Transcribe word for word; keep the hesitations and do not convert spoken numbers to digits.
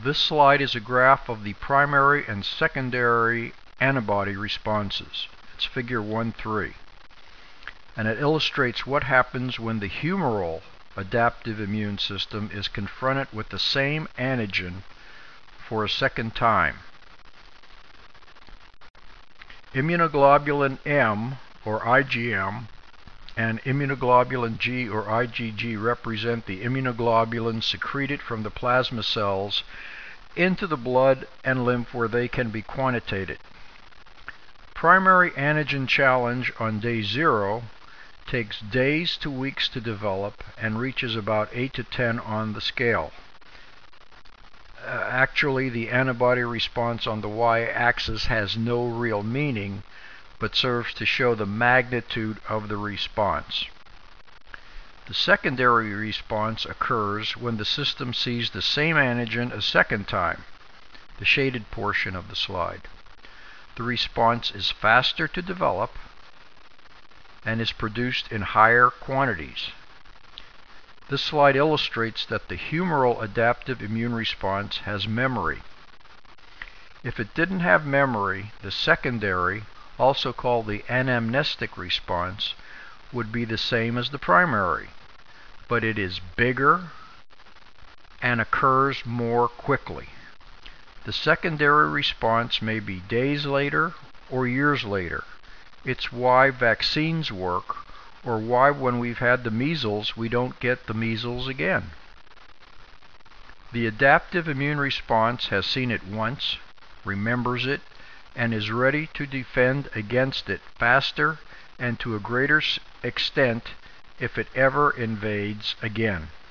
This slide is a graph of the primary and secondary antibody responses. It's figure one three. And it illustrates what happens when the humoral adaptive immune system is confronted with the same antigen for a second time. Immunoglobulin M, or I G M, and immunoglobulin G, or I G G, represent the immunoglobulins secreted from the plasma cells into the blood and lymph where they can be quantitated. Primary antigen challenge on day zero takes days to weeks to develop and reaches about eight to ten on the scale. Uh, actually, the antibody response on the y-axis has no real meaning, but serves to show the magnitude of the response. The secondary response occurs when the system sees the same antigen a second time, the shaded portion of the slide. The response is faster to develop and is produced in higher quantities. This slide illustrates that the humoral adaptive immune response has memory. If it didn't have memory, the secondary, also called the anamnestic response, would be the same as the primary, but it is bigger and occurs more quickly. The secondary response may be days later or years later. It's why vaccines work, or why when we've had the measles we don't get the measles again. The adaptive immune response has seen it once, remembers it, and is ready to defend against it faster and to a greater extent if it ever invades again.